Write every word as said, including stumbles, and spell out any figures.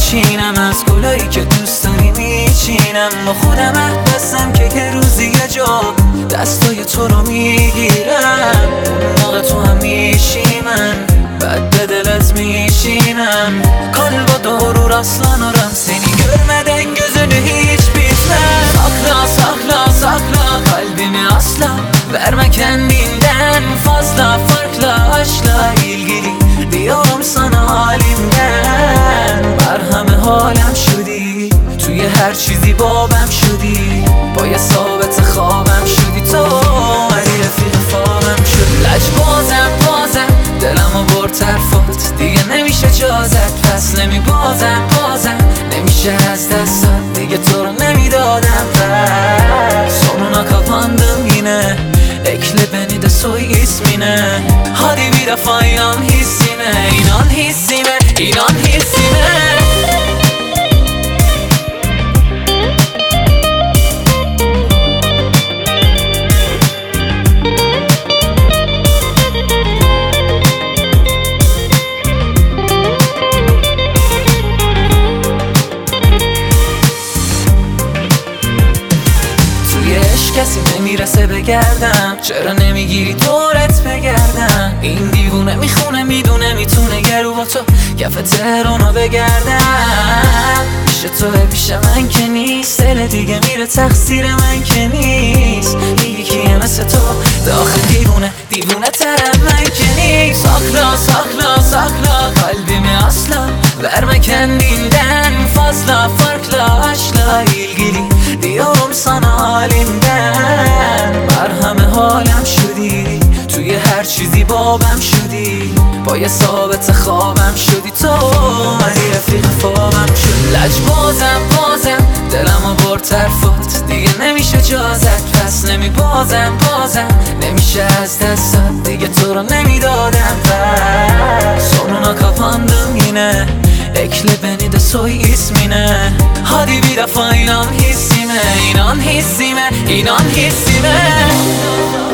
میچینم، از گلایی که دوست داری میچینم. با خودم عهد بستم که یه روزی یه جا دستای تو رو میگیرم. اون موقع تو هم میشی من، بعد به دلت میشینم. Kalba doğru rastlanırım, seni görmeden gözünü hiç bitmem. Sakla sakla sakla kalbimi asla verme kendinden fazla. Farklı aşkla ilgili diyorum sana halimden. مرهم حالم شدی، توی هر چیزی بابم شدی، با یه ثابت خوابم شدی. تو اومدی رفیق خوابم شدی. لجبازم بازم دلمو برد طرفات، دیگه نمیشه جازت، پس نمی بازم بازم نمیشه از دستات، دیگه تو رو نمیدادم. Sonuna kapandım yine, ekle beni de soy ismine. Hadi bir defa inan hissime, inan hissime, inan hissime. کسی نمیرسه بگردم، چرا نمیگیری دورت بگردم؟ این دیوونه میخونه میدونه میتونه گرو با تو کف تهرانو بگردم. پیش توه پیش من که نیست، دل دیگه میره تقصیر من که نیست. میگی کیه مثل تو داخل دیوونه دیوونه ترم من که نیست. Sakla sakla sakla kalbimi asla verme kendinden fazla. Farklı aşkla ilgili diyorum sana halimden. مرهم حالم شدی، توی هر چیزی بابم شدی، با یه ثابت خوابم شدی. تو اومدی رفیق خوابم شدی. لجبازم بازم دلمو برد طرفات، دیگه نمیشه جازت، پس نمی بازم بازم نمیشه از دستات، دیگه تو رو نمیدادم. Sonuna kapandım yine, ekle beni de soy ismine. Hadi bir defa inan hissime, inan hissime, inan hissime.